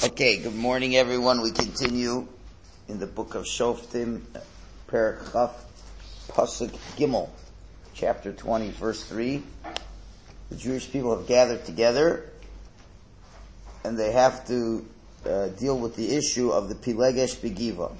Okay, good morning everyone. We continue in the book of Shoftim, Perek Chaf, Pasuk Gimel, chapter 20, verse 3. The Jewish people have gathered together and they have to deal with the issue of the Pilegesh Begiva.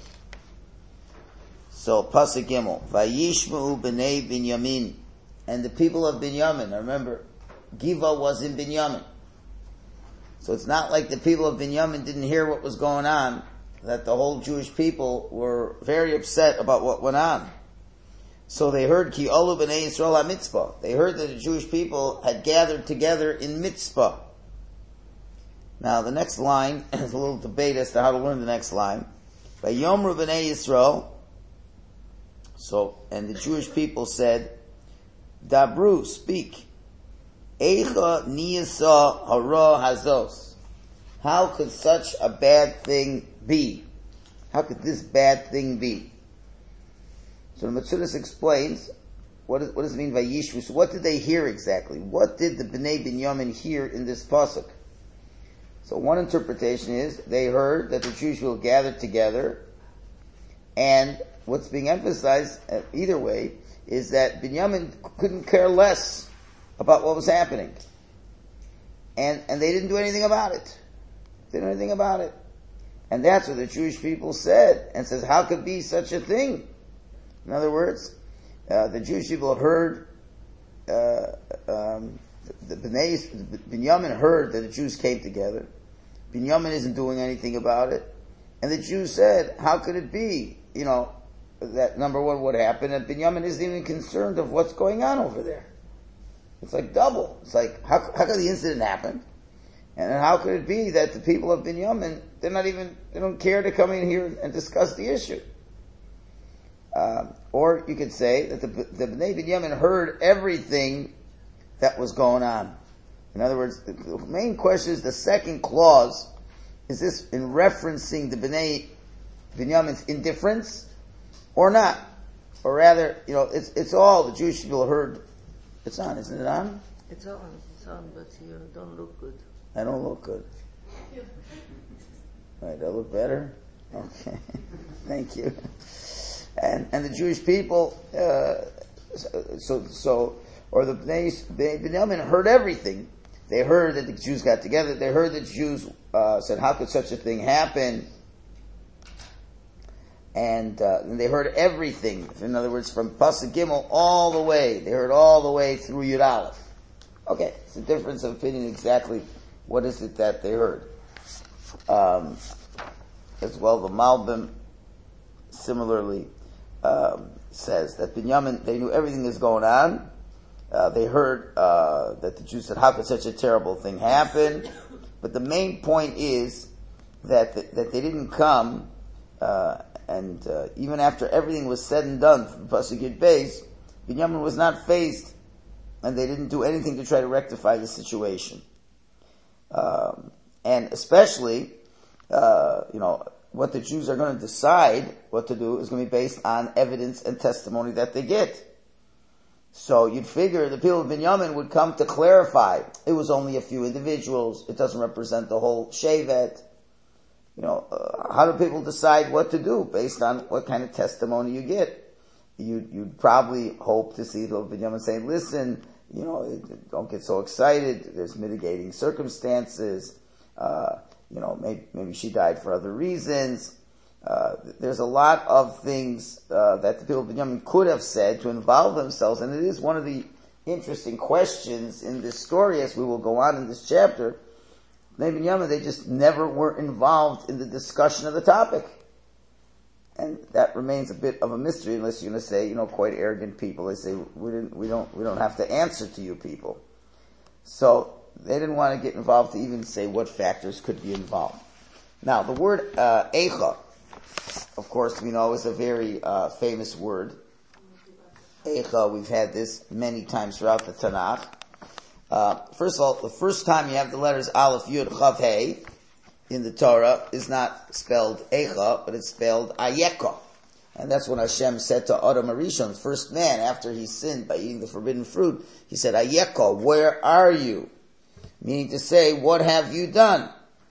So, Pasuk Gimel, Vayishma'u b'nei Binyamin, and the people of Binyamin. Now remember, Giva was in Binyamin. So it's not like the people of Binyamin didn't hear what was going on, that the whole Jewish people were very upset about what went on. So they heard Ki Olu B'nai Yisrael HaMitzpah. They heard that the Jewish people had gathered together in Mitzpah. Now the next line, there's a little debate as to how to learn the next line. Vayomru B'nai Yisrael. So, and the Jewish people said, Dabru, speak. Eicha niyasa hara hazos. How could such a bad thing be? How could this bad thing be? So the Metzudas explains, what does it mean by Yishvu? So what did they hear exactly? What did the Bnei Binyamin hear in this pasuk? So one interpretation is, they heard that the Jewish people gathered together, and what's being emphasized, either way, is that Binyamin couldn't care less about what was happening. And they didn't do anything about it. They didn't do anything about it. And that's what the Jewish people said, and says, how could be such a thing? In other words, the Jewish people heard, Binyamin heard that the Jews came together. Binyamin isn't doing anything about it. And the Jews said, how could it be, that number one would happen, and Binyamin isn't even concerned of what's going on over there. It's like double. It's like, how could the incident happen? And then how could it be that the people of Binyamin, they don't care to come in here and discuss the issue? Or you could say that the Bnei Binyamin heard everything that was going on. In other words, the main question is the second clause, is this in referencing the Bnei Binyamin's indifference or not? Or rather, it's all the Jewish people heard. It's on, isn't it on? It's on, but you don't look good. I don't look good. Right, I look better? Okay. Thank you. And the Jewish people, or the Binyamin heard everything. They heard that the Jews got together. They heard that the Jews said, how could such a thing happen? And they heard everything. In other words, from Pasuk Gimel all the way. They heard all the way through Yud Aleph. Okay, it's a difference of opinion exactly what is it that they heard. As well, the Malbim similarly says that Binyamin, they knew everything is going on. They heard that the Jews said, how could such a terrible thing happen? But the main point is that they didn't come and even after everything was said and done from Pasuk Yud Beis, Binyamin was not faced, and they didn't do anything to try to rectify the situation. And especially, what the Jews are going to decide what to do is going to be based on evidence and testimony that they get. So you'd figure the people of Binyamin would come to clarify. It was only a few individuals. It doesn't represent the whole Shevet. How do people decide what to do based on what kind of testimony you get? You'd probably hope to see the Binyamin saying, listen, don't get so excited. There's mitigating circumstances. Maybe she died for other reasons. There's a lot of things that the people of Binyamin could have said to involve themselves, and it is one of the interesting questions in this story as we will go on in this chapter. Binyamin, they just never were involved in the discussion of the topic. And that remains a bit of a mystery unless you're going to say, quite arrogant people. They say, we don't have to answer to you people. So, they didn't want to get involved to even say what factors could be involved. Now, the word, Eicha, of course, we know is a very, famous word. Eicha, we've had this many times throughout the Tanakh. First of all, the first time you have the letters Aleph, Yud, Chav, Hey in the Torah is not spelled Eicha, but it's spelled Ayeka. And that's when Hashem said to Adam Arishon, first man, after he sinned by eating the forbidden fruit, he said, Ayeka, where are you? Meaning to say, what have you done?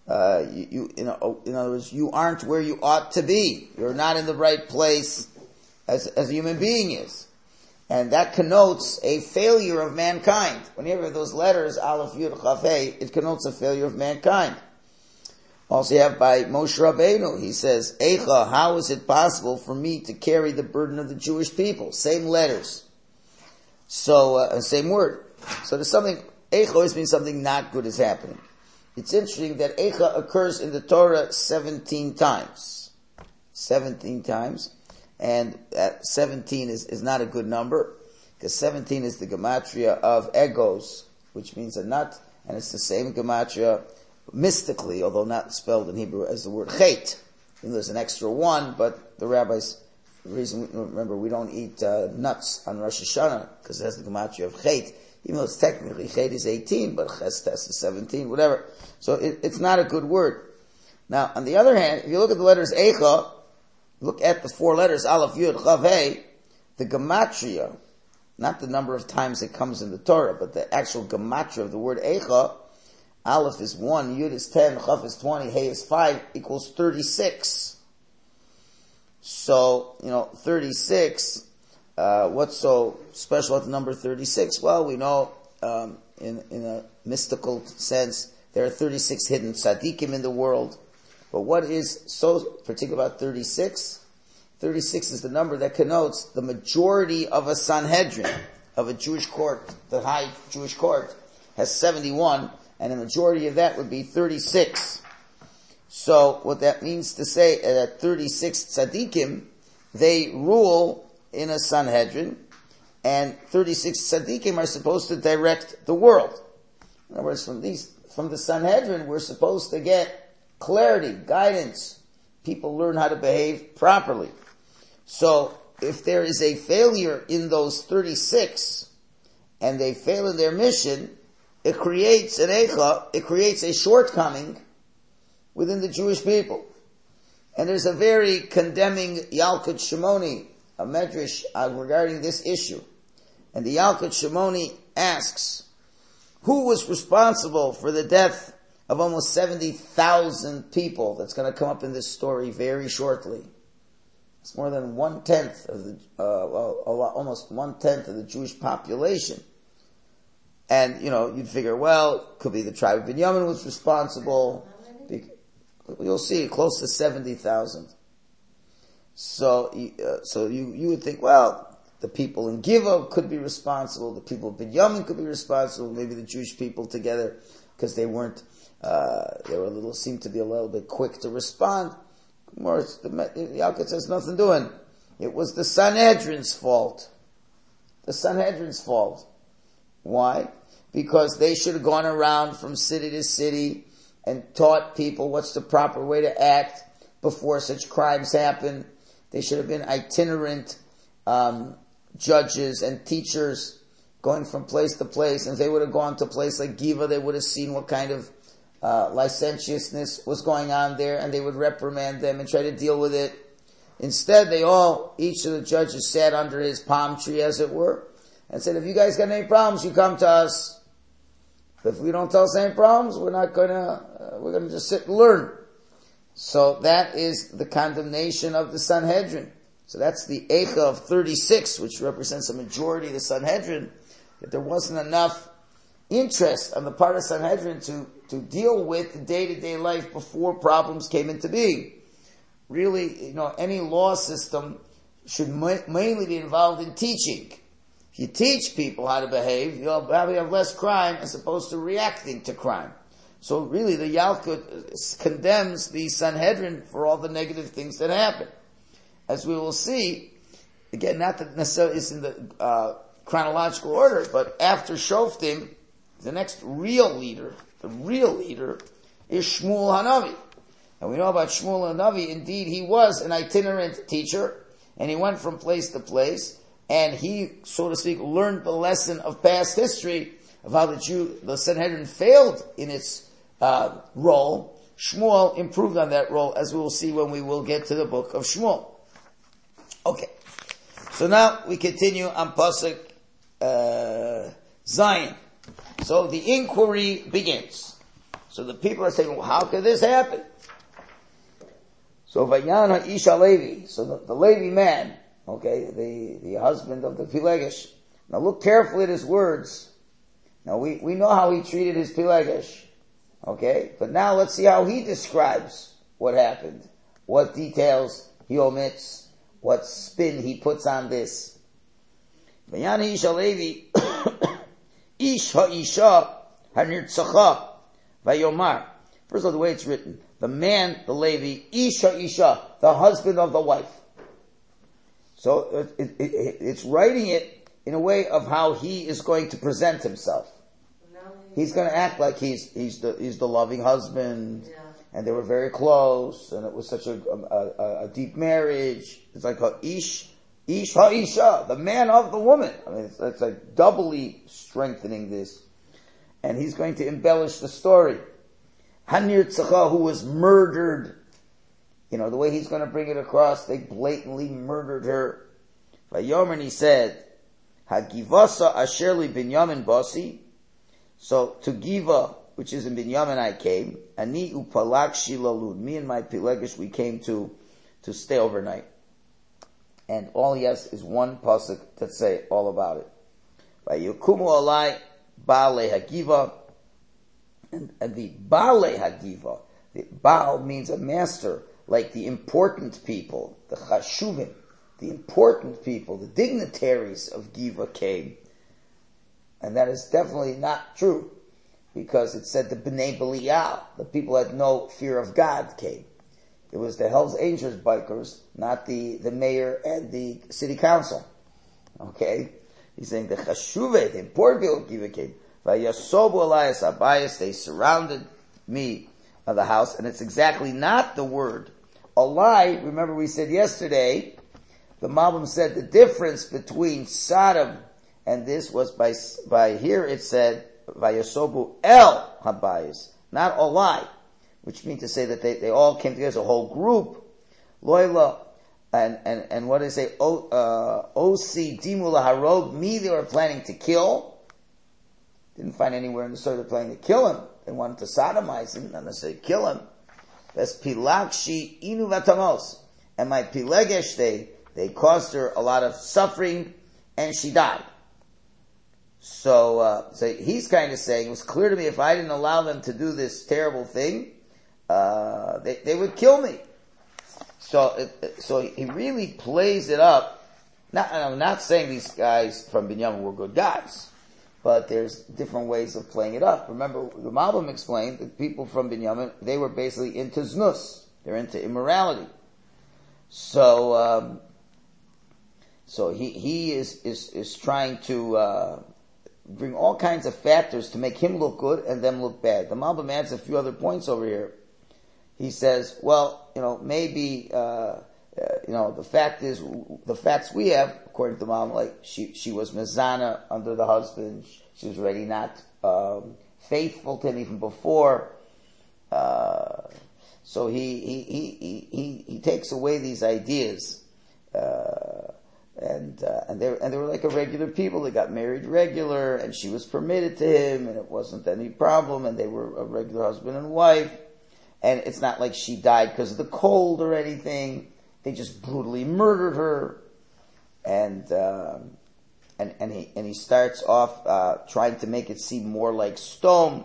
in other words, you aren't where you ought to be. You're not in the right place as a human being is. And that connotes a failure of mankind. Whenever those letters, Aleph, Yud, Chaf, Hey, it connotes a failure of mankind. Also you have by Moshe Rabbeinu, he says, Eicha, how is it possible for me to carry the burden of the Jewish people? Same letters. So, same word. So there's something, Eicha always means something not good is happening. It's interesting that Eicha occurs in the Torah 17 times. 17 times. And 17 is not a good number, because 17 is the gematria of egos, which means a nut, and it's the same gematria mystically, although not spelled in Hebrew, as the word chet. There's an extra one, but the rabbis, the reason, remember, we don't eat nuts on Rosh Hashanah, because it has the gematria of chet, even though it's technically chet is 18, but chestes is 17, whatever. So it's not a good word. Now, on the other hand, if you look at the letters Eicha, look at the four letters, Aleph, Yud, Chav, Hey, the gematria, not the number of times it comes in the Torah, but the actual gematria of the word Eicha, Aleph is 1, Yud is 10, Chav is 20, Hey is 5, equals 36. So, 36, what's so special about the number 36? Well, we know, in a mystical sense, there are 36 hidden tzaddikim in the world. But what is so particular about 36? 36 is the number that connotes the majority of a Sanhedrin, of a Jewish court. The high Jewish court has 71, and the majority of that would be 36. So what that means to say that 36 tzaddikim, they rule in a Sanhedrin, and 36 tzaddikim are supposed to direct the world. In other words, from the Sanhedrin, we're supposed to get clarity, guidance. People learn how to behave properly. So, if there is a failure in those 36, and they fail in their mission, it creates an eicha, it creates a shortcoming within the Jewish people. And there's a very condemning Yalkut Shimoni, a medrash regarding this issue. And the Yalkut Shimoni asks, who was responsible for the death of almost 70,000 people? That's going to come up in this story very shortly. It's more than 1/10 of the, almost 1/10 of the Jewish population. And, you'd figure, well, could be the tribe of Binyamin was responsible. You'll see, close to 70,000. So you would think, well, the people in Giva could be responsible, the people of Binyamin could be responsible, maybe the Jewish people together, because they weren't, seemed to be a little bit quick to respond. More, Yalkut says nothing doing. It was the Sanhedrin's fault. The Sanhedrin's fault. Why? Because they should have gone around from city to city and taught people what's the proper way to act before such crimes happen. They should have been itinerant judges and teachers going from place to place. And if they would have gone to a place like Giva, they would have seen what kind of licentiousness was going on there, and they would reprimand them and try to deal with it. Instead, each of the judges sat under his palm tree, as it were, and said, if you guys got any problems, you come to us. But if we don't tell us any problems, we're gonna just sit and learn. So that is the condemnation of the Sanhedrin. So that's the Eicha of 36, which represents a majority of the Sanhedrin, that there wasn't enough interest on the part of Sanhedrin to deal with the day-to-day life before problems came into being. Really, any law system should mainly be involved in teaching. If you teach people how to behave, you'll probably have less crime as opposed to reacting to crime. So really, the Yalkut condemns the Sanhedrin for all the negative things that happen. As we will see, again, not that necessarily it's in the chronological order, but after Shoftim, the next real leader is Shmuel Hanavi. And we know about Shmuel Hanavi, indeed he was an itinerant teacher, and he went from place to place, and he, so to speak, learned the lesson of past history of how the Sanhedrin failed in its role. Shmuel improved on that role, as we will see when we will get to the book of Shmuel. Okay. So now we continue on Pasuk Zion. So the inquiry begins. So the people are saying, well, how could this happen? So Vayan Ha'ish HaLevi, so the Levi man, okay, the husband of the Pilegesh. Now look carefully at his words. Now we know how he treated his Pilegesh, okay? But now let's see how he describes what happened. What details he omits, what spin he puts on this. Vayan Ha'ish HaLevi, Ish Ha'isha Hanirtzacha Vayomar. First of all, the way it's written, the man, the Levi, Isha, the husband of the wife. So it's writing it in a way of how he is going to present himself. He's going to act like he's the loving husband, and they were very close, and it was such a deep marriage. It's like Isha, the man of the woman. I mean, it's like doubly strengthening this, and he's going to embellish the story. Hanirtzacha, who was murdered. You know, the way he's going to bring it across, they blatantly murdered her. Vayomer, and he said, Hagivasa asher li Binyamin basi. So, to Giva, which is in Binyamin, I came. Ani upalakshi lalud. Me and my Pilegesh, we came to stay overnight. And all he has is one pasuk to say all about it. Vayukumu alai ba'alei hagiva. And the Baalei Hagiva, the Baal means a master, like the important people, the Chashuvim, the important people, the dignitaries of Giva came. And that is definitely not true, because it said the Bnei Belial, the people that had no fear of God, came. It was the Hells Angels bikers, not the mayor and the city council. Okay? He's saying the Chashuvim, the important people of Giva came. Vayasobu alayas abayis, they surrounded me of the house, and it's exactly not the word alai. Remember we said yesterday, the Malbim said the difference between Sodom and this was by here it said Vayasobu el habayis, not alai, which means to say that they all came together as a whole group. Loila, and what did they say? Osi dimula harog, me they were planning to kill. Didn't find anywhere in the story they're planning to kill him. They wanted to sodomize him, not necessarily kill him. That's pilakshi inu vatamos. And my Pilegesh, they caused her a lot of suffering, and she died. So he's kind of saying, it was clear to me if I didn't allow them to do this terrible thing, they would kill me. So he really plays it up. I'm not saying these guys from Binyamin were good guys, but there's different ways of playing it up. Remember, the Malbim explained that people from Binyamin, they were basically into znus. They're into immorality. So he is trying to bring all kinds of factors to make him look good and them look bad. The Malbim adds a few other points over here. He says, well, maybe, the fact is, the facts we have, according to the Malbim, like she was mezana under the husband. She was already not faithful to him even before. So he takes away these ideas, and they were like a regular people. They got married regular, and she was permitted to him, and it wasn't any problem, and they were a regular husband and wife. And it's not like she died because of the cold or anything. They just brutally murdered her, and he starts off trying to make it seem more like Sodom,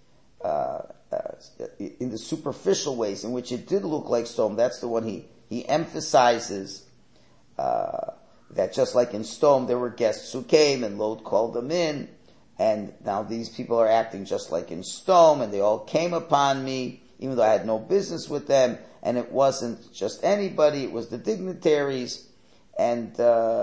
in the superficial ways in which it did look like Sodom. That's the one he emphasizes, that just like in Sodom there were guests who came and Lot called them in, and now these people are acting just like in Sodom, and they all came upon me, even though I had no business with them, and it wasn't just anybody, it was the dignitaries, and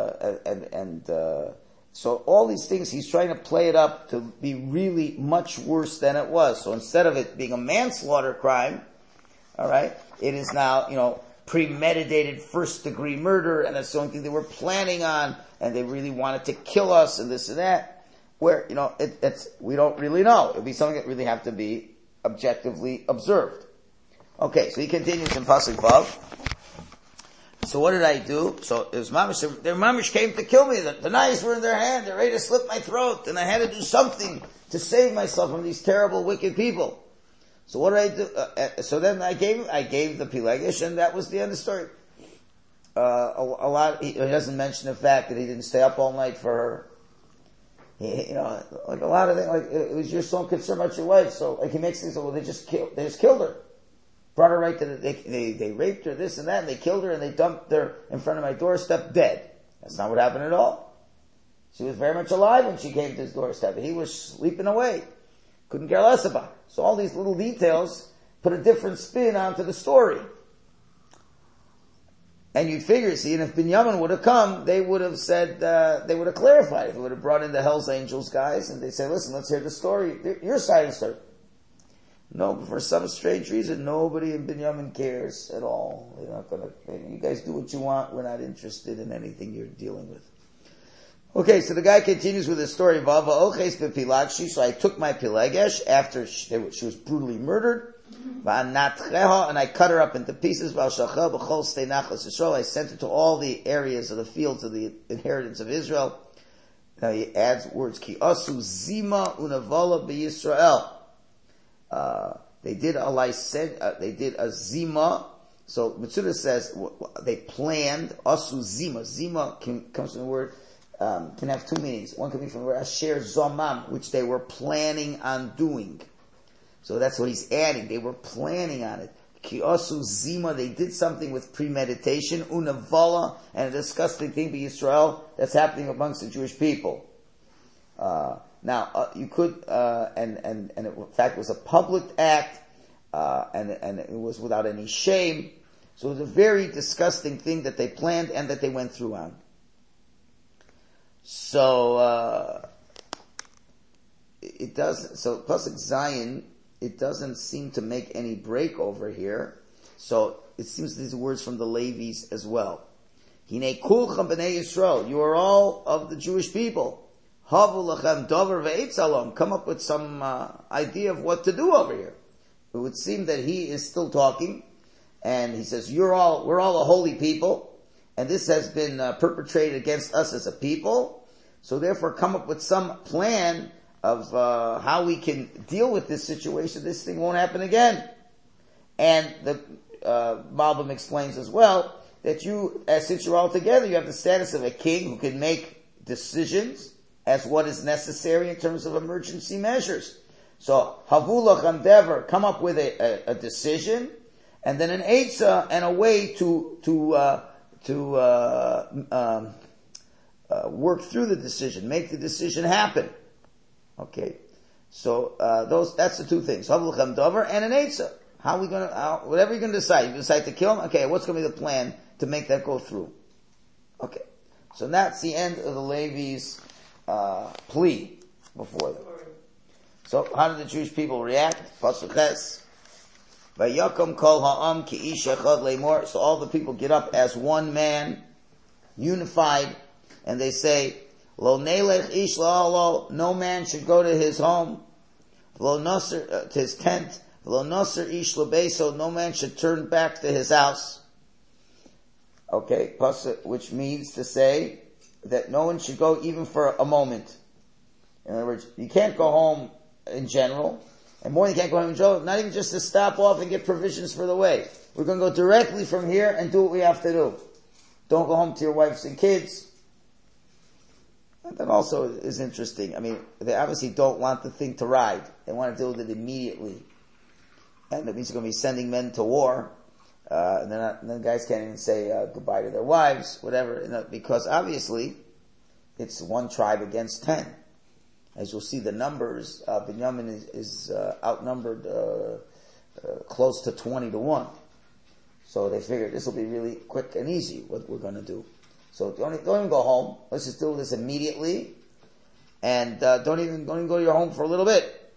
so all these things, he's trying to play it up to be really much worse than it was. So instead of it being a manslaughter crime, alright, it is now, premeditated first degree murder, and that's the only thing they were planning on, and they really wanted to kill us, and this and that, where, we don't really know. It'll be something that really have to be objectively observed. Okay, so he continues in Pasuk Vav. So what did I do? So it was mamish. Their mamish came to kill me. The knives were in their hand. They're ready to slit my throat, and I had to do something to save myself from these terrible, wicked people. So what did I do? So then I gave the Pilegesh, and that was the end of the story. A lot, he doesn't mention the fact that he didn't stay up all night for her. Like a lot of things, like it was you're so concerned about your wife, so like he makes things, well, they just killed her. Brought her right to they raped her, this and that, and they killed her and they dumped her in front of my doorstep dead. That's not what happened at all. She was very much alive when she came to his doorstep. He was sleeping away. Couldn't care less about her. So all these little details put a different spin onto the story. And you'd figure, see, and if Binyamin would have come, they would have said, they would have clarified. They would have brought in the Hell's Angels guys, and they say, listen, let's hear the story, your side of the story. No, for some strange reason, nobody in Binyamin cares at all. They're not gonna, you guys do what you want, we're not interested in anything you're dealing with. Okay, so the guy continues with his story, Vava Oches bePilagshi, so I took my Pilegesh after she was brutally murdered, and I cut her up into pieces. I sent her to all the areas of the fields of the inheritance of Israel. Now he adds words, Ki asu zima unavala b'Yisrael. They did a zima. So Mitzuda says they planned asu zima. Zima comes from the word, can have two meanings. One can be from the word asher zomam, which they were planning on doing. So that's what he's adding. They were planning on it. Ki asu zima, they did something with premeditation. Unavala, and a disgusting thing by Yisrael that's happening amongst the Jewish people. Now, you could, and it, in fact, it was a public act, and it was without any shame. So it was a very disgusting thing that they planned and that they went through on. So, it doesn't, so Pasuk Zion, it doesn't seem to make any break over here. So it seems these are words from the Levites as well. Hinei kulchem b'nei Yisrael, you are all of the Jewish people. Havu lachem dover ve'etz, come up with some idea of what to do over here. It would seem that he is still talking, and he says, we're all a holy people, and this has been perpetrated against us as a people, so therefore come up with some plan of how we can deal with this situation. This thing won't happen again. And the Malbim explains as well that since you're all together, you have the status of a king who can make decisions as what is necessary in terms of emergency measures. So havulach endeavor, come up with a decision, and then an eitzah and a way to work through the decision, make the decision happen. Okay, so that's the two things: havulach dover and an eitzah. Whatever you're gonna decide, you decide to kill him. Okay, what's gonna be the plan to make that go through? Okay, so that's the end of the Levi's plea before them. So how did the Jewish people react? Pasuk Ches. Vayakom kol ha'am ki ish echad leimor. So all the people get up as one man, unified, and they say, Lo nelech ish la'alo, no man should go to his home, Lo nasser, to his tent, Lo nasser ish lebeso, no man should turn back to his house. Okay, pasuk, which means to say that no one should go even for a moment. In other words, you can't go home in general, and more than you can't go home in general, not even just to stop off and get provisions for the way. We're going to go directly from here and do what we have to do. Don't go home to your wives and kids. And that also is interesting. I mean, they obviously don't want the thing to ride. They want to deal with it immediately. And that means they're going to be sending men to war. And then guys can't even say goodbye to their wives, whatever, because obviously it's one tribe against 10. As you'll see, the numbers, Binyamin is outnumbered close to 20-1. So they figured this will be really quick and easy, what we're going to do. So don't even go home. Let's just do this immediately. And don't even go to your home for a little bit.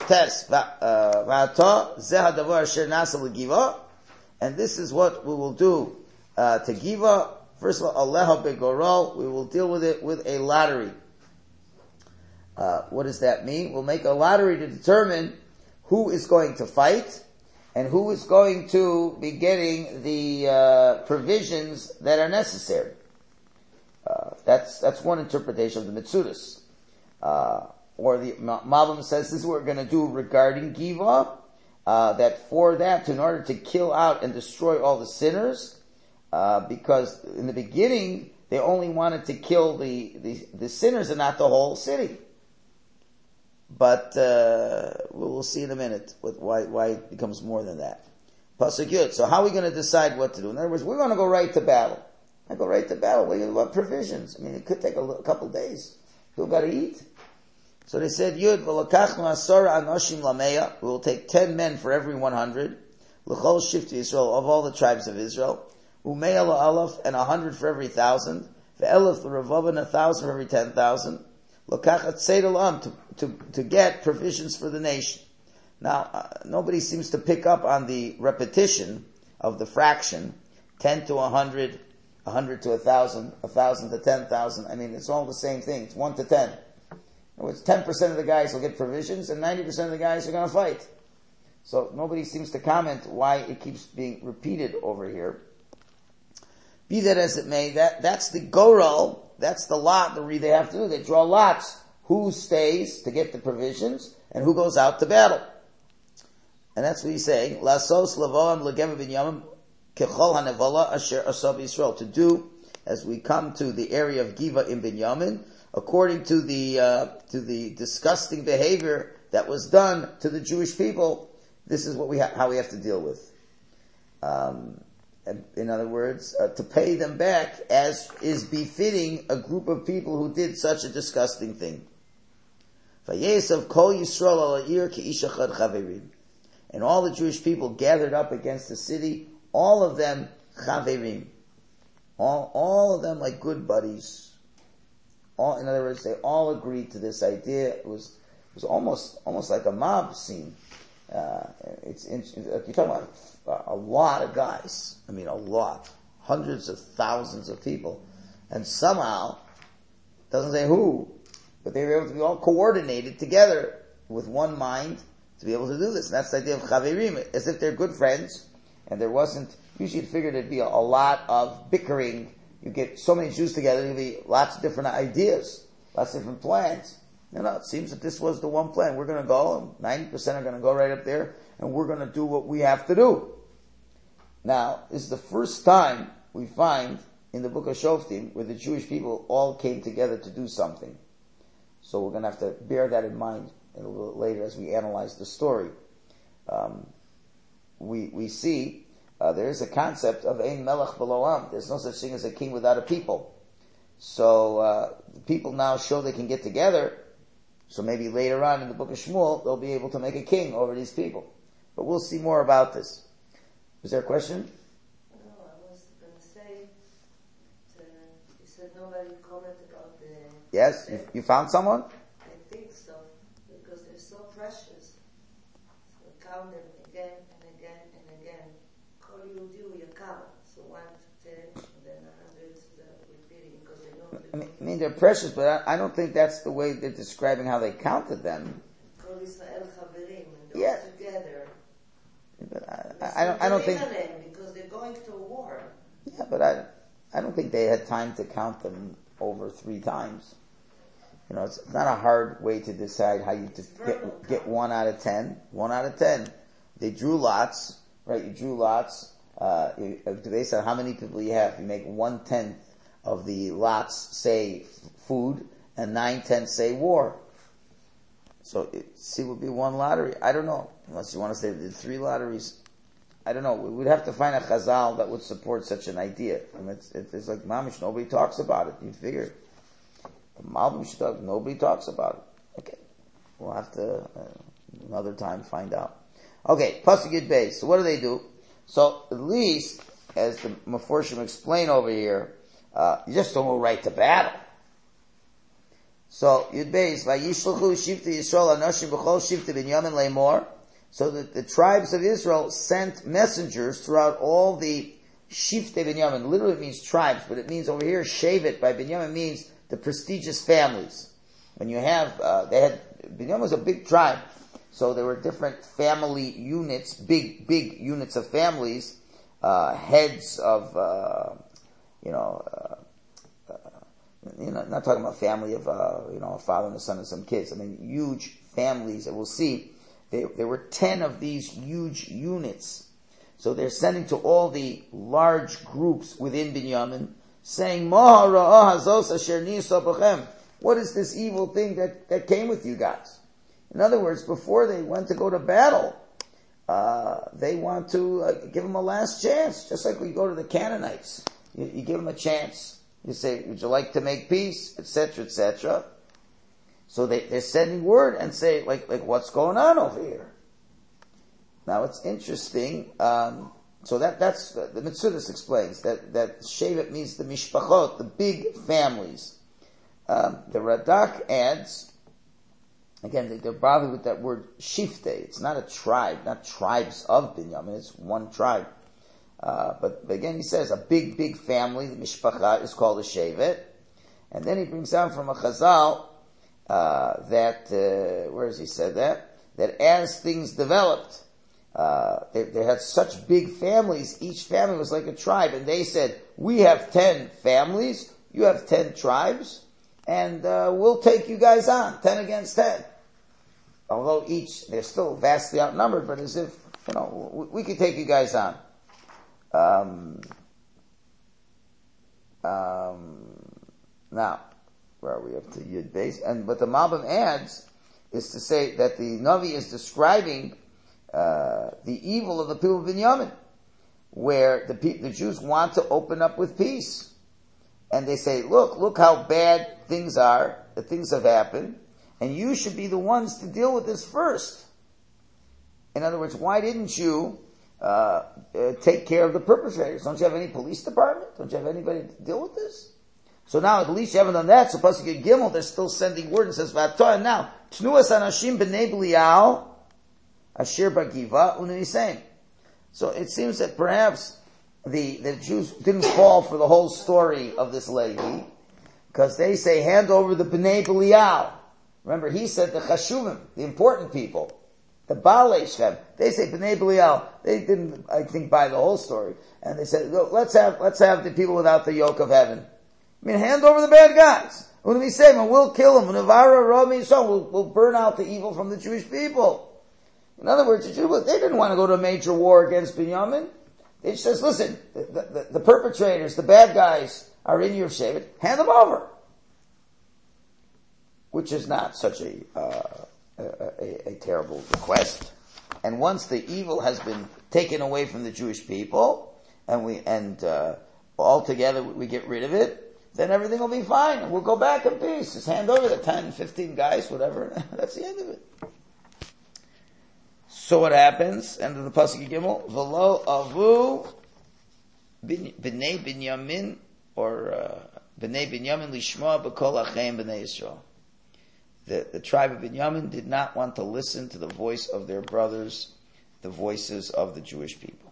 And this is what we will do to Giva. First of all, Aleha Begorol, we will deal with it with a lottery. What does that mean? We'll make a lottery to determine who is going to fight and who is going to be getting the provisions that are necessary. That's one interpretation of the Mitzudas. Or the Malbim says this is what we're going to do regarding Giva, that for that, in order to kill out and destroy all the sinners, because in the beginning, they only wanted to kill the sinners and not the whole city. But we'll see in a minute why it becomes more than that. Pasuk Yud. So how are we going to decide what to do? In other words, we're going to go right to battle. I go right to battle. What provisions? I mean, it could take a couple of days. People got to eat. So they said, Yud, v'lakachnu asara anoshim lameya. We will take 10 men for every 100. L'chol shifti Yisrael, of all the tribes of Israel. Umeya la'alaf, and 100 for every 1,000. Ve'elef l'ravav, and 1,000 for every 10,000. L'kachat seidel am, to get provisions for the nation. Now, nobody seems to pick up on the repetition of the fraction, 10 to 100, 100 to 1,000, 1,000 to 10,000. I mean, it's all the same thing. It's 1 to 10. In other words, 10% of the guys will get provisions, and 90% of the guys are going to fight. So nobody seems to comment why it keeps being repeated over here. Be that as it may, that's the goral, that's the lot that they have to do. They draw lots. Who stays to get the provisions, and who goes out to battle. And that's what he's saying. Lasos lavoam legem Binyamin kechol hanevola asher asab Yisrael. To do, as we come to the area of Giva in Binyamin, according to the disgusting behavior that was done to the Jewish people, this is what how we have to deal with. In other words, to pay them back as is befitting a group of people who did such a disgusting thing. Vayesav kol Yisrael al ha'ir k'ish echad chaverim. And all the Jewish people gathered up against the city, all of them chaverim. All of them like good buddies. In other words, they all agreed to this idea. It was almost like a mob scene. You're talking about a lot of guys. I mean, a lot. Hundreds of thousands of people. And somehow, doesn't say who, but they were able to be all coordinated together with one mind to be able to do this. And that's the idea of chaverim, as if they're good friends, and there wasn't, usually you'd figure there'd be a lot of bickering. You get so many Jews together, there'd be lots of different ideas, lots of different plans. No, it seems that this was the one plan. We're going to go, and 90% are going to go right up there, and we're going to do what we have to do. Now, this is the first time we find in the book of Shoftim where the Jewish people all came together to do something. So we're going to have to bear that in mind a little bit later as we analyze the story. We see there is a concept of Ein Melech B'lo Am. There's no such thing as a king without a people. So the people now show they can get together. So maybe later on in the book of Shmuel, they'll be able to make a king over these people. But we'll see more about this. Is there a question? No, I was going to say, you said nobody commented about the... Yes? You found someone? I think so, because they're so precious. So count them again and again and again. Kol Yehudi Yakar. So 1 to 10, and then 100 repeating, because they know... I mean, they're precious, but I don't think that's the way they're describing how they counted them. Kol Yisrael Chaverim, and Yeah. all together. But I don't think... Because they're going to war. Yeah, but I don't think they had time to count them over 3 times. You know, it's not a hard way to decide how you get 1 out of 10. 1 out of 10. They drew lots, right? You drew lots. Based on how many people you have, you make 1/10 of the lots say food, and 9/10 say war. So C would be 1 lottery. I don't know. Unless you want to say the 3 lotteries. I don't know. We would have to find a chazal that would support such an idea. I mean, it's like mamish. Nobody talks about it. You'd figure. Nobody talks about it. Okay. We'll have to, another time, find out. Okay. Pasuk Yud Beis. So what do? So at least, as the Meforshim explain over here, you just don't go right to battle. So Yud Beis, Vayishluchu Shifti Yisrael Anoshim B'chol Shifti Binyamin Leimor. So that the tribes of Israel sent messengers throughout all the Shifti Binyamin. Literally it means tribes, but it means over here Shevet by Binyamin means the prestigious families. When you have, Binyamin was a big tribe, so there were different family units, big units of families, heads of, not talking about family of, a father and a son and some kids. I mean, huge families that we'll see there were 10 of these huge units. So they're sending to all the large groups within Binyamin, saying, what is this evil thing that came with you guys? In other words, before they went to go to battle, they want to give them a last chance, just like we go to the Canaanites. You give them a chance. You say, would you like to make peace, etc., etc. So they're sending word and say, like what's going on over here? Now it's interesting. So that's the Metzudas explains that Shevet means the mishpachot, the big families. The Radak adds, again, they're bothered with that word shifte. It's not a tribe, not tribes of Binyamin. It's one tribe. But again, he says a big family. The mishpacha is called a shevet, and then he brings down from a chazal that where has he said that as things developed, they had such big families. Each family was like a tribe, and they said, "We have 10 families, you have 10 tribes, and we'll take you guys on 10 against 10." Although they're still vastly outnumbered, but as if we could take you guys on. Now, where are we up to Yud Beis? And what the Malbim adds is to say that the Navi is describing the evil of the people of Binyamin, where the Jews want to open up with peace, and they say, "Look how bad things are. That things have happened, and you should be the ones to deal with this first." In other words, why didn't you take care of the perpetrators? Don't you have any police department? Don't you have anybody to deal with this? So now at least you haven't done that. So Pasuk Gimel, they're still sending word and says, "V'atoa now tnuas anashim b'nei Belial asher bagiva unisem." So it seems that perhaps the Jews didn't fall for the whole story of this Levi, because they say, hand over the b'nei Belial. Remember, he said the chashuvim, the important people. The Baalei Shem, they say B'nai Belial. They didn't, I think, buy the whole story, and they said, "Look, let's have the people without the yoke of heaven. I mean, hand over the bad guys. When we say, we'll kill them. We'll burn out the evil from the Jewish people." In other words, the Jews, they didn't want to go to a major war against Binyamin. They just says, "Listen, the perpetrators, the bad guys, are in your shevet. Hand them over," which is not such a terrible request. And once the evil has been taken away from the Jewish people, and altogether we get rid of it, then everything will be fine, and we'll go back in peace. Just hand over the 10, 15 guys, whatever. That's the end of it. So what happens? End of the Pasuk Gimel. V'lo avu b'nei Binyamin, or b'nei Binyamin lishma b'kol acheim b'nei Yisrael. The tribe of Binyamin did not want to listen to the voice of their brothers, the voices of the Jewish people.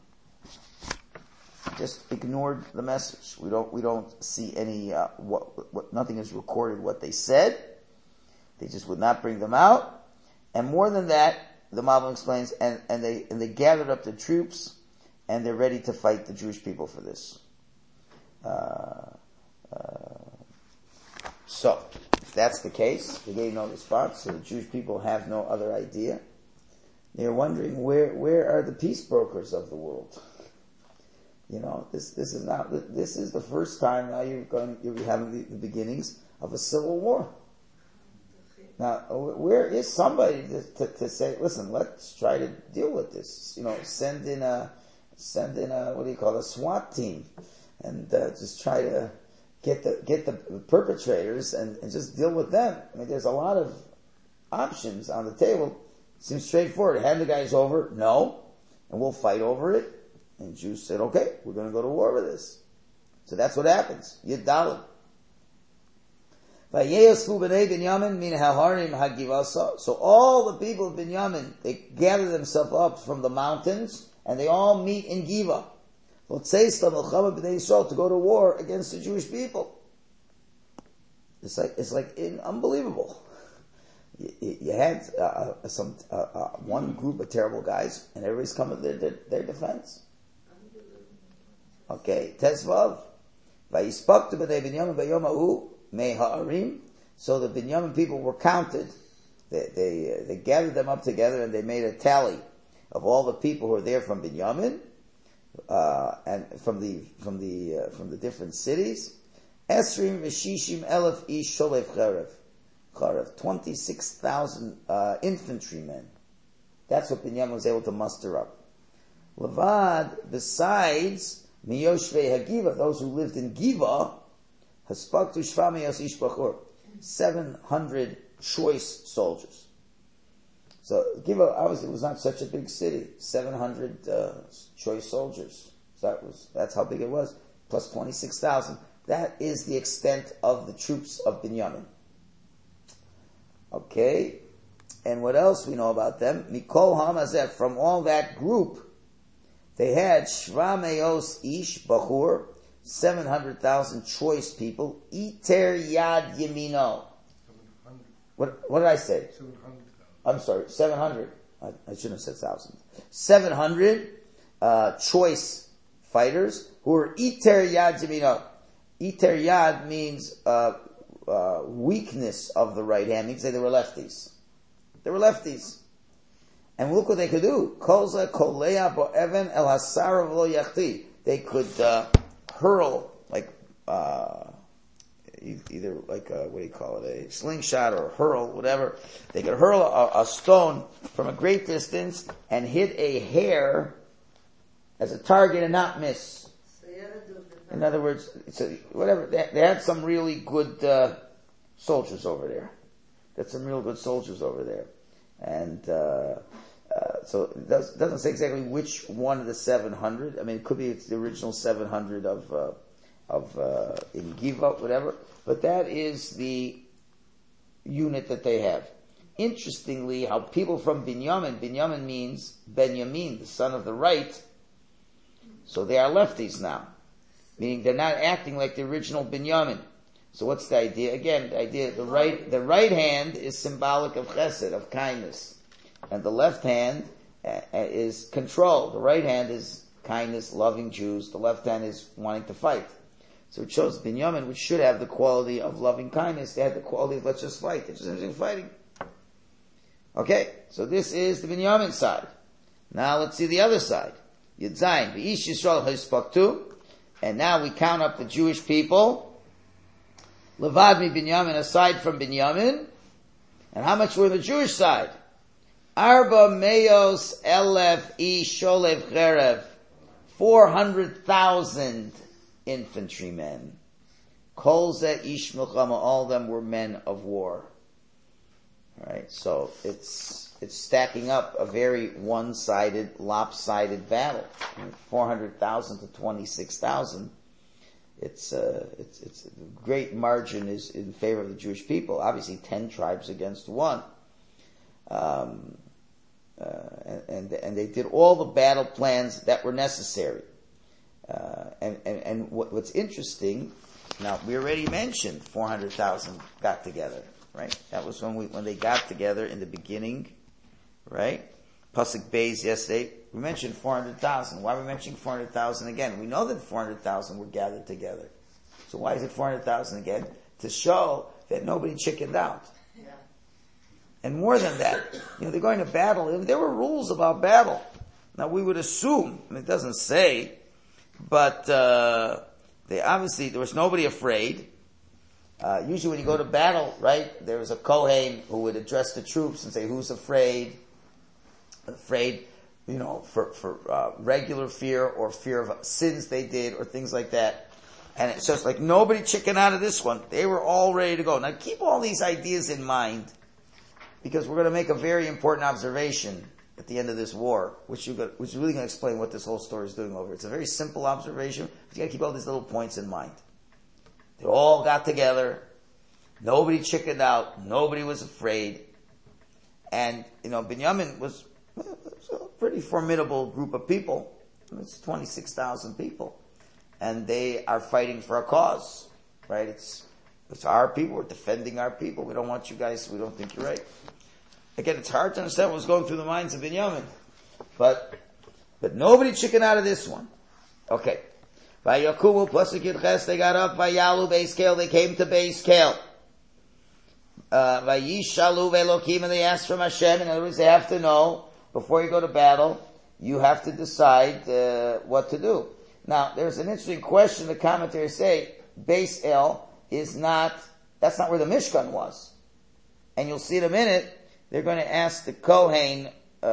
Just ignored the message. We don't see any, nothing is recorded what they said. They just would not bring them out. And more than that, the Malbim explains, and they gathered up the troops, and they're ready to fight the Jewish people for this. So, if that's the case, they gave no response, so the Jewish people have no other idea. They're wondering, where are the peace brokers of the world? This is the first time now you'll be having the beginnings of a civil war. Now, where is somebody to say, "Listen, let's try to deal with this"? Send in a a SWAT team, and just try to get the perpetrators and just deal with them. I mean, there's a lot of options on the table. Seems straightforward. Hand the guys over, no, and we'll fight over it. And Jews said, "Okay, we're going to go to war with this." So that's what happens. Yud Daled. So all the people of Binyamin, they gather themselves up from the mountains, and they all meet in Giva. To go to war against the Jewish people. It's like unbelievable. You had one group of terrible guys, and everybody's coming to their defense. Okay, Tesvav. So the Binyamin people were counted they gathered them up together and they made a tally of all the people who were there from Binyamin, and from the different cities. Esrim v'shishim elef ish sholev charev. 26,000 infantrymen. That's what Binyamin was able to muster up. Levad, besides miyoshvei hagiva, those who lived in Giva, haspaktu shvamiyos ish bachur, 700 choice soldiers. So Giva obviously was not such a big city. 700 choice soldiers. So that's how big it was. Plus 26,000. That is the extent of the troops of Binyamin. Okay. And what else we know about them? Mikol Hamazet, from all that group, they had Shvameos Ish Bachur, 700,000 choice people. Iter Yad Yemino. What did I say? 700,000. I'm sorry, 700. I shouldn't have said 1,000. 700 choice fighters who were Iter Yad Yemino. Iter Yad means weakness of the right hand. Means they were lefties. They were lefties. And look what they could do. Kolza kolea bo'even el hasara v'lo yachti. They could hurl like either like what do you call it, a slingshot or hurl, whatever. They could hurl a stone from a great distance and hit a hare as a target and not miss. In other words, whatever, they had some really good soldiers over there. Got some real good soldiers over there. And so it doesn't say exactly which one of the 700. I mean, it could be it's the original 700 of in Giva, whatever. But that is the unit that they have. Interestingly, how people from Binyamin means Benjamin, the son of the right. So they are lefties now. Meaning they're not acting like the original Binyamin. So what's the idea? Again, the right hand is symbolic of chesed, of kindness. And the left hand is control. The right hand is kindness, loving Jews. The left hand is wanting to fight. So it shows Binyamin, which should have the quality of loving kindness, they had the quality of let's just fight. They're just interested in fighting. Okay, so this is the Binyamin side. Now let's see the other side. Yud Zayin, V'ish Yisrael Hispaktu. And now we count up the Jewish people. Levad mi Binyamin, aside from Binyamin. And how much were on the Jewish side? Arba Meos Elef Ish Sholev Cherev. 400,000 infantrymen. Kol Zeh Ish Milchama, all of them were men of war. Alright, so it's stacking up a very one-sided, lopsided battle. 400,000 to 26,000. It's a great margin is in favor of the Jewish people. Obviously 10 tribes against one. And they did all the battle plans that were necessary. And what's interesting, now we already mentioned 400,000 got together, right? That was when they got together in the beginning, right? Pasuk Beis yesterday, we mentioned 400,000. Why are we mentioning 400,000 again? We know that 400,000 were gathered together. So why is it 400,000 again? To show that nobody chickened out. Yeah. And more than that, they're going to battle. There were rules about battle. Now we would assume, it doesn't say, but there was nobody afraid. Usually when you go to battle, right, there was a Kohen who would address the troops and say, who's afraid? Afraid, for regular fear or fear of sins they did or things like that. And it's just like nobody chickened out of this one. They were all ready to go. Now keep all these ideas in mind because we're going to make a very important observation at the end of this war, which is really going to explain what this whole story is doing over. It's a very simple observation, but you got to keep all these little points in mind. They all got together. Nobody chickened out. Nobody was afraid. And, Binyamin was a pretty formidable group of people. It's 26,000 people. And they are fighting for a cause, right? It's our people. We're defending our people. We don't want you guys, we don't think you're right. Again, it's hard to understand what was going through the minds of Binyamin. But nobody chickened out of this one. Okay. Vayakumu Pasuk Yud Ches, they got up, Vayalu Beis Kel, they came to Beis Kel. Vayishalu ve'elokim, and they ask from Hashem. In other words, they have to know, before you go to battle, you have to decide what to do. Now, there's an interesting question the commentators say, Beis El is not, that's not where the Mishkan was. And you'll see in a minute, they're going to ask the Kohen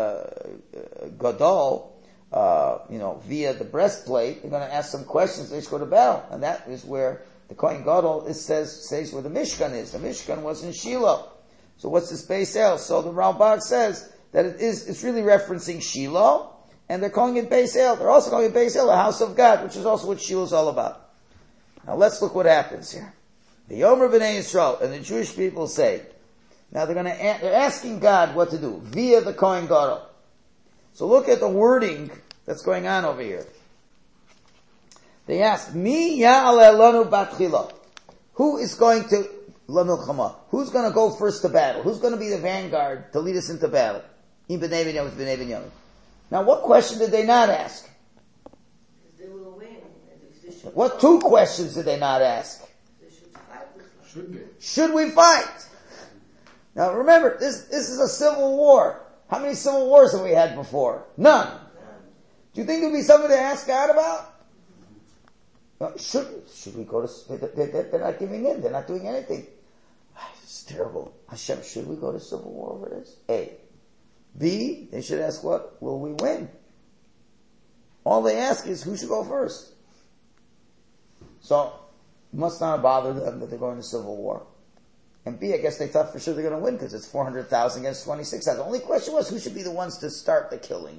Gadol, via the breastplate, they're going to ask some questions, they just go to battle. And that is where the Kohen Gadol says where the Mishkan is. The Mishkan was in Shiloh. So what's this Beis El? So the Ralbag says that it's really referencing Shiloh, and they're calling it Beis El. They're also calling it Beis El, the house of God, which is also what Shiloh is all about. Now let's look what happens here. The Yomer B'nai Yisrael, and the Jewish people say, now they're asking God what to do, via the Kohen Gadol. So look at the wording that's going on over here. They ask, Mi ya'aleh lanu batchila. Who is going to, lamilchama? Who's going to go first to battle? Who's going to be the vanguard to lead us into battle? In B'nai Binyamin with B'nai Binyamin. Now what question did they not ask? They will win. What two questions did they not ask? They should fight. Should we fight? Now remember, this is a civil war. How many civil wars have we had before? None. Do you think there'd be something to ask God about? No, should we go to, they're not giving in, they're not doing anything. It's terrible. Hashem, should we go to civil war over this? A. B, they should ask what? Will we win? All they ask is who should go first. So, it must not bother them that they're going to civil war. And B, I guess they thought for sure they're going to win because it's 400,000 against 26,000. The only question was who should be the ones to start the killing.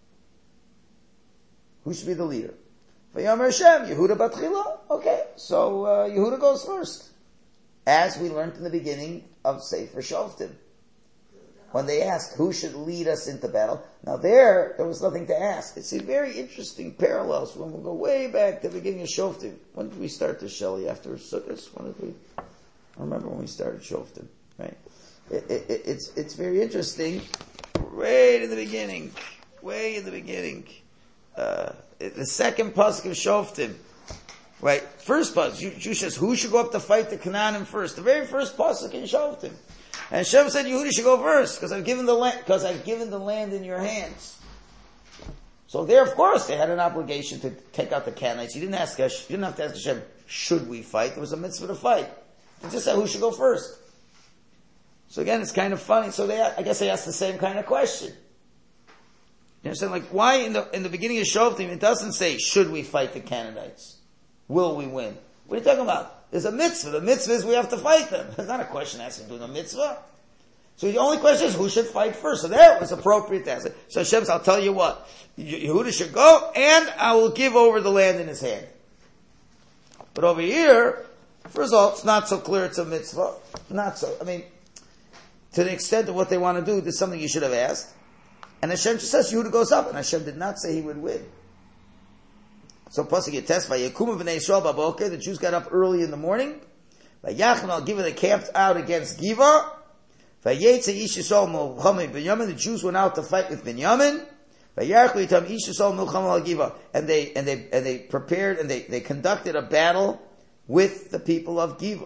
Who should be the leader? Vayomer Hashem, Yehuda Batchila. Okay, so Yehuda goes first. As we learned in the beginning of Sefer Shoftim. When they asked who should lead us into battle. Now there was nothing to ask. It's a very interesting parallels when we go way back to the beginning of Shoftim. When did we start this, Shelley? After Sukkot? When did we? I remember when we started Shoftim, right? It's very interesting. Right in the beginning. Way in the beginning. The second pasuk of Shoftim. Right? First pasuk, Jew says, who should go up to fight the Canaanim first? The very first pasuk in Shoftim. And Hashem said, Yehuda should go first, because I've given the land in your hands. So there, of course, they had an obligation to take out the Canaanites. You didn't have to ask Hashem, should we fight? There was a mitzvah to fight. They just said, who should go first? So again, it's kind of funny. So I guess they asked the same kind of question. You understand? Like, why in the beginning of Shoftim, it doesn't say, should we fight the Canaanites? Will we win? What are you talking about? There's a mitzvah. The mitzvah is we have to fight them. It's not a question asking doing a mitzvah. So the only question is who should fight first. So there it was appropriate to ask it. So Hashem says, I'll tell you what. Yehuda should go and I will give over the land in his hand. But over here, first of all, it's not so clear it's a mitzvah. Not so. I mean, to the extent of what they want to do, there's something you should have asked. And Hashem just says Yehuda goes up, and Hashem did not say he would win. So Pasuk Yates, Vayekuma b'nei Yisrael b'boker, the Jews got up early in the morning. Vayachnu al-Giva, they camped out against Giva. Vayetze ish Yisrael milchama Binyamin, the Jews went out to fight with Binyamin. Vayarchu yitam ish Yisrael milchama al-Giva, and they prepared and they conducted a battle with the people of Giva.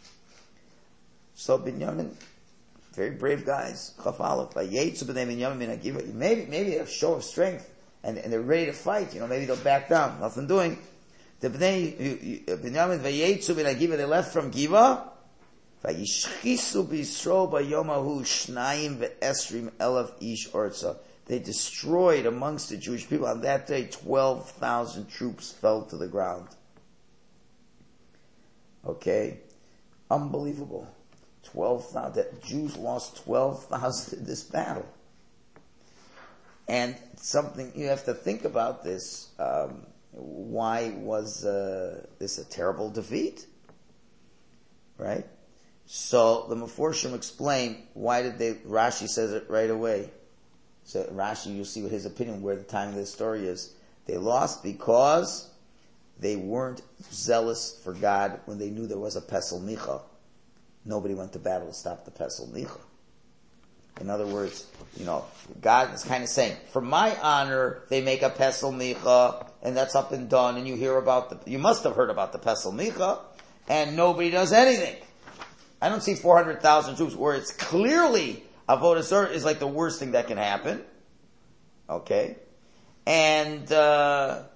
So Binyamin, very brave guys. Chaf Aleph, Vayetze b'nei Binyamin min Giva. Maybe a show of strength. And they're ready to fight, maybe they'll back down. Nothing doing. The Binyamin vayetzu min Giva, they left from Giva. Vayishchisu b'Yisrael bayomahu shnayim ve'esrim elef ish orza. They destroyed amongst the Jewish people on that day 12,000 troops fell to the ground. Okay, unbelievable. 12,000. The Jews lost 12,000 in this battle. And something, you have to think about this, why was this a terrible defeat? Right? So the Meforshim explain, why did Rashi says it right away. So Rashi, you'll see what his opinion, where the time of this story is. They lost because they weren't zealous for God when they knew there was a Pesel Micha. Nobody went to battle to stop the Pesel Micha. In other words, God is kind of saying, for my honor, they make a Pesel Micha, and that's up and done, and you must have heard about the Pesel Micha, and nobody does anything. I don't see 400,000 troops where it's clearly Avodah Zarah is like the worst thing that can happen. Okay? And for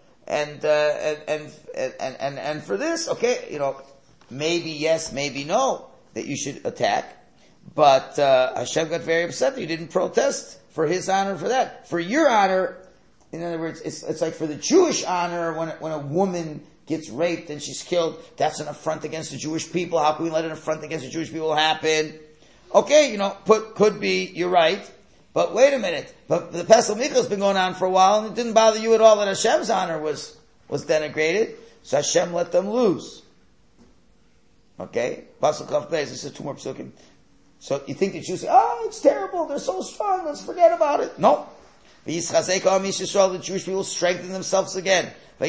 this, okay, maybe yes, maybe no, that you should attack. But, Hashem got very upset that you didn't protest for his honor for that. For your honor, in other words, it's like for the Jewish honor, when a woman gets raped and she's killed, that's an affront against the Jewish people. How can we let an affront against the Jewish people happen? Okay, could be, you're right. But wait a minute. But the Pesach Michal has been going on for a while, and it didn't bother you at all that Hashem's honor was denigrated. So Hashem let them lose. Okay? Pasuk Chav Beis, this is 2 more psukim. So you think the Jews say, it's terrible, they're so strong, let's forget about it. No. The Jewish people strengthen themselves again. So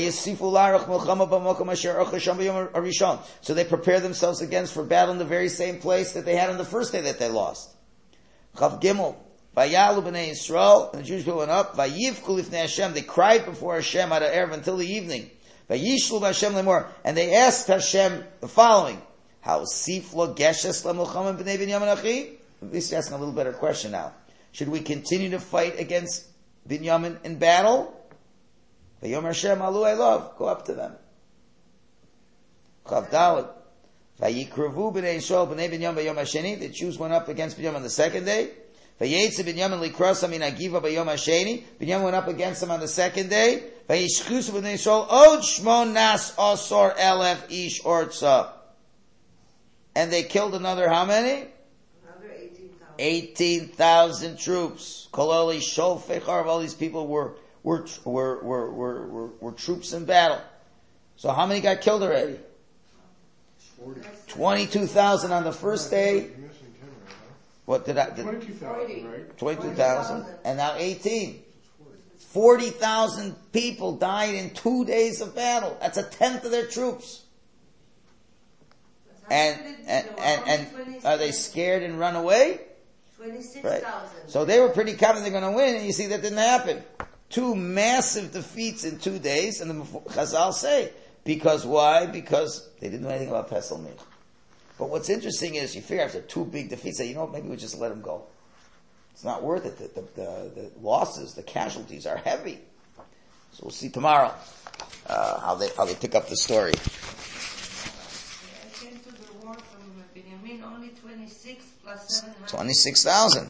they prepare themselves again for battle in the very same place that they had on the first day that they lost. Chav Gimel. Vayalu b'nei Yisrael, and the Jewish people went up. Vayivku lifnei Hashem, they cried before Hashem out of erev until the evening. Vayishlu b'Hashem lemor, and they asked Hashem the following: How siflo geshes lamulchama b'nei Binyamin achi? This is asking a little better question now. Should we continue to fight against Binyamin in battle? Vayom Hashem alu elov, go up to them. Chav Daled. Vayikrevu b'nei Yisrael b'nei Binyamin b'yom hasheni. The Jews went up against Binyamin on the second day. Binyamin went up against them on the second day. And they killed another how many? Another 18,000. 18,000 troops. All these people were troops in battle. So how many got killed already? 22,000 on the first day. What did 22,000, right? 22,000, and now 18. 40,000 people died in 2 days of battle. That's a tenth of their troops. And are they scared and run away? 26,000. Right. So they were pretty confident they're going to win, and you see that didn't happen. 2 massive defeats in 2 days, and the Chazal say, because why? Because they didn't know anything about Pesach Michal. But what's interesting is you figure after 2 big defeats, say, maybe we just let them go. It's not worth it. The losses, the casualties are heavy. So we'll see tomorrow how they pick up the story. I came to the war from Binyamin, only 26 plus 700. 26,000.